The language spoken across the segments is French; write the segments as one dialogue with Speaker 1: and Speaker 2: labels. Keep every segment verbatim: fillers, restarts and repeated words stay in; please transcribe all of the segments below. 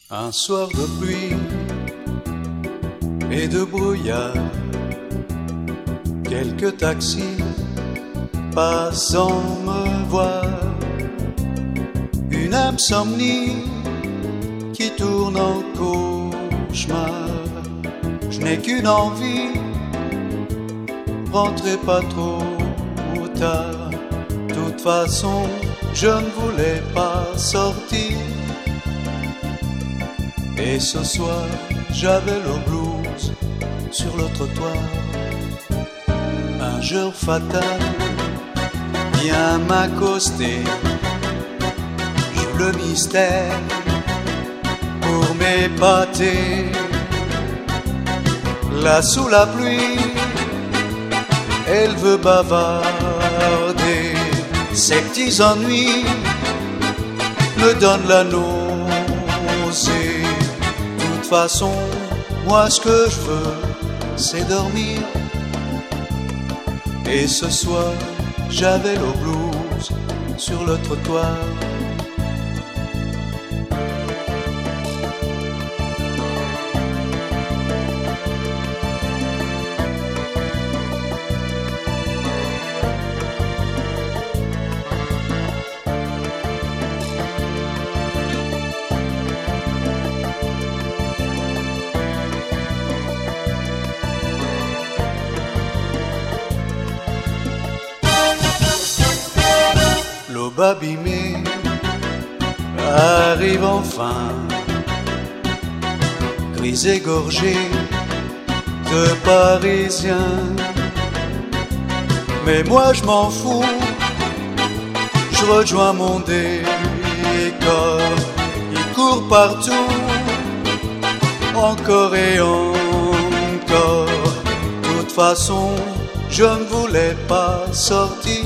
Speaker 1: Un soir de pluie et de brouillard, quelques taxis passent sans me voir. Une insomnie qui tourne en cauchemar. Je n'ai qu'une envie, rentrez pas trop tard. De toute façon, je ne voulais pas sortir. Et ce soir, j'avais le blues sur le trottoir. Un jour fatal vient m'accoster. Joue le mystère pour m'épater. Là sous la pluie, elle veut bavarder. Ses petits ennuis me donnent la nausée. De toute façon, moi ce que je veux, c'est dormir. Et ce soir, j'avais le blues sur le trottoir. L'aube abîmée arrive enfin, gris égorgé de Parisiens. Mais moi je m'en fous, je rejoins mon décor. Il court partout, encore et encore. De toute façon, je ne voulais pas sortir.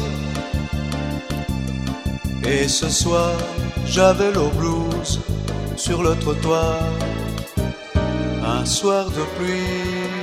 Speaker 1: Et ce soir, j'avais le blues sur le trottoir. Un soir de pluie